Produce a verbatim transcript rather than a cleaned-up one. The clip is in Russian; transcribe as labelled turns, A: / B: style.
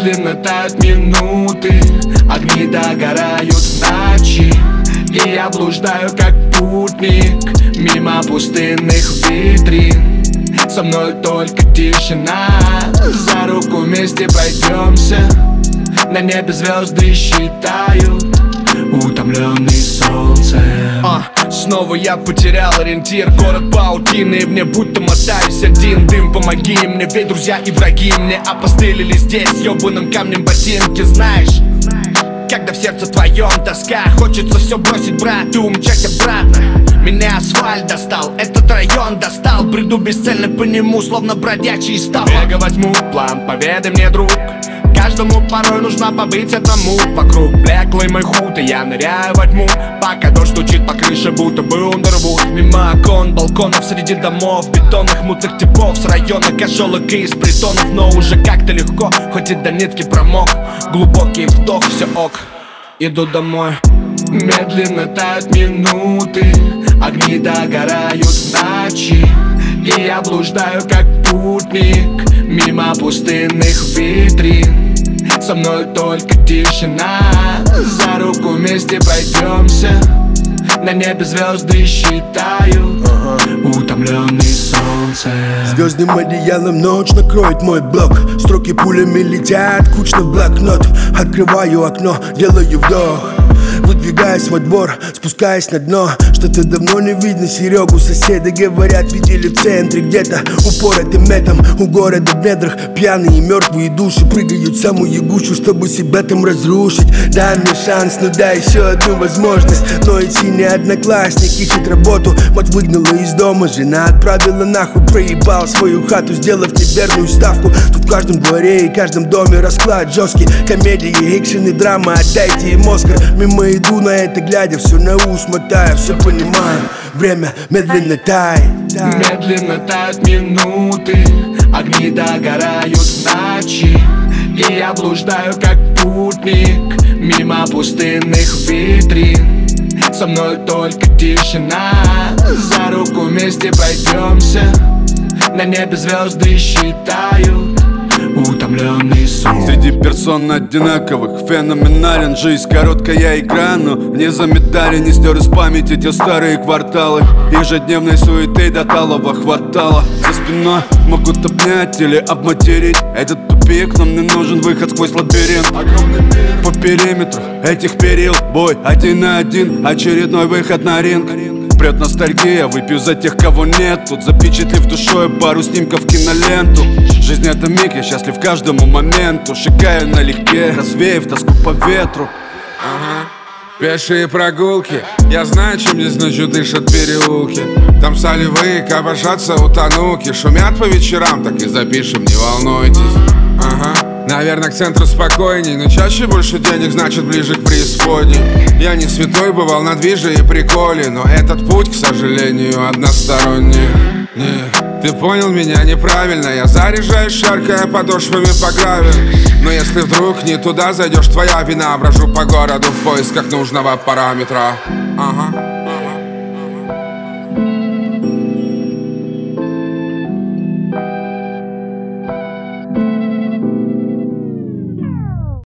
A: Медленно тают минуты, огни догорают в ночи, и я блуждаю как путник мимо пустынных витрин. Со мной только тишина, за руку вместе пройдемся. На небе звезды считают, утомленный солнцем. а, Снова я потерял ориентир, город паутины, в мне будто мотаюсь один. Дым, помоги мне, ведь друзья и враги мне опостылили здесь ёбаным камнем ботинки. Знаешь, когда в сердце твоем тоска, хочется все бросить, брат, и умчать обратно. Меня асфальт достал, этот район достал, бреду бесцельно по нему, словно бродячий стал. Бега возьму план, поведай мне, друг, каждому порой нужно побыть одному. Вокруг блеклый мой худ, и я ныряю во тьму, пока дождь стучит по крыше, будто бы Ундервуд. Мимо окон, балконов, среди домов, бетонных мутных типов, с района кошелок и из притонов. Но уже как-то легко, хоть и до нитки промок. Глубокий вдох, все ок, иду домой. Медленно тают минуты, огни догорают в ночи, и я блуждаю как путник мимо пустынных витрин. Со мной только тишина, за руку вместе пройдемся. На небе звезды считают, утомленный солнцем.
B: Звездным одеялом ночь накроет мой блок, строки пулями летят кучно в блокнот. Открываю окно, делаю вдох, выдвигаюсь во двор, спускаясь на дно. Что-то давно не видно Серегу, соседи говорят, видели в центре где-то упоротым метом. У города в недрах пьяные мертвые души прыгают в самую гущу, чтобы себя там разрушить. Дай мне шанс, ну дай еще одну возможность. Но и синий одноклассник ищет работу, мать выгнала из дома, жена отправила нахуй. Проебал свою хату, сделав неверную ставку. Тут в каждом дворе и каждом доме расклад жесткий. Комедии, экшен и драма, отдайте им Оскар. Мимо иду на это глядя, все на ус мотая, все понимаю, время медленно тает.
A: Медленно тают минуты, огни догорают в ночи, и я блуждаю как путник мимо пустынных витрин. Со мной только тишина, за руку вместе пройдемся. На небе звезды считают, утомленный сон.
C: Среди персон одинаковых феноменален. Жизнь короткая игра, но не заметали, не стер из памяти те старые кварталы. Ежедневной суеты до талого хватало. За спиной могут обнять или обматерить. Этот тупик, нам не нужен выход сквозь лабиринт. По периметру этих перил бой один на один, очередной выход на ринг. Прет ностальгия, выпью за тех, кого нет тут, запечатлев душой пару снимков киноленту. Жизнь это миг, я счастлив каждому моменту. Шагаю налегке, развеяв тоску по ветру.
D: Ага. Пешие прогулки, я знаю, чем здесь ночью дышат переулки. Там солевые копошатся утонуки, шумят по вечерам, так и запишем, не волнуйтесь. Ага. Наверное, к центру спокойней, но чаще больше денег, значит ближе к преисподней. Я не святой, бывал на движе и приколе, но этот путь, к сожалению, односторонний. Не, ты понял меня неправильно, я заряжаюсь, шаркая подошвами по гравию. Но если вдруг не туда зайдешь, твоя вина. Брожу по городу в поисках нужного параметра. Ага.